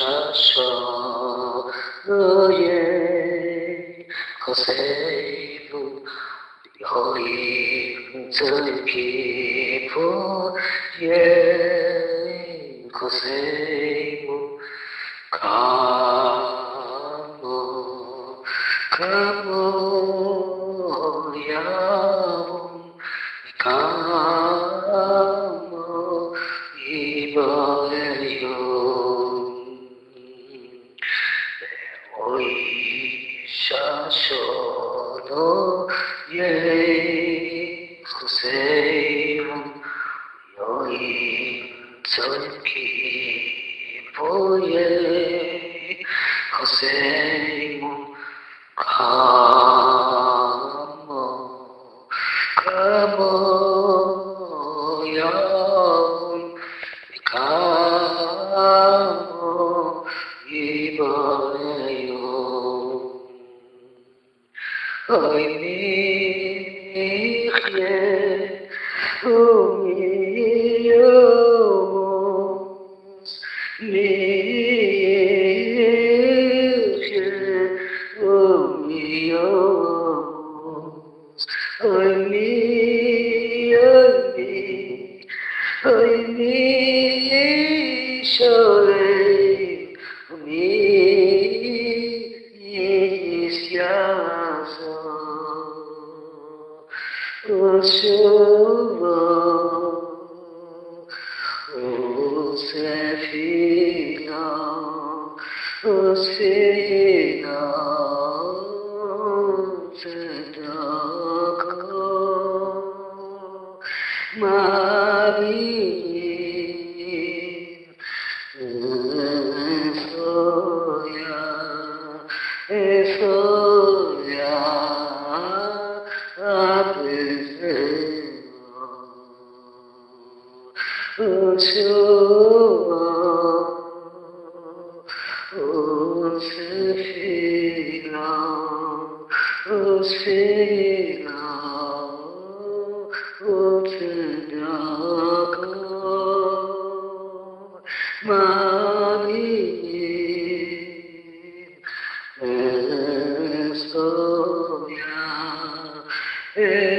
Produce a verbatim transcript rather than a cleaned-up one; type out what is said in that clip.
샤샤 너의 거세부 허리 들기부 예 거세부 가모 가모 야봉 가모 이번에요 오이 샤쇼노 예 구세요 여인 전기 보예 거세요 가모 가모 야옹 가모 이번에요 어이 미예 우미요 미예 우미요 어이 미 어이 미 어이 미 쇼레 미시아서 오쇼 오세피나 오세나 오세다가 마리 에서야 에서야 아프세요 오쇼 오세피나 오세나 오세다가 마리 에서야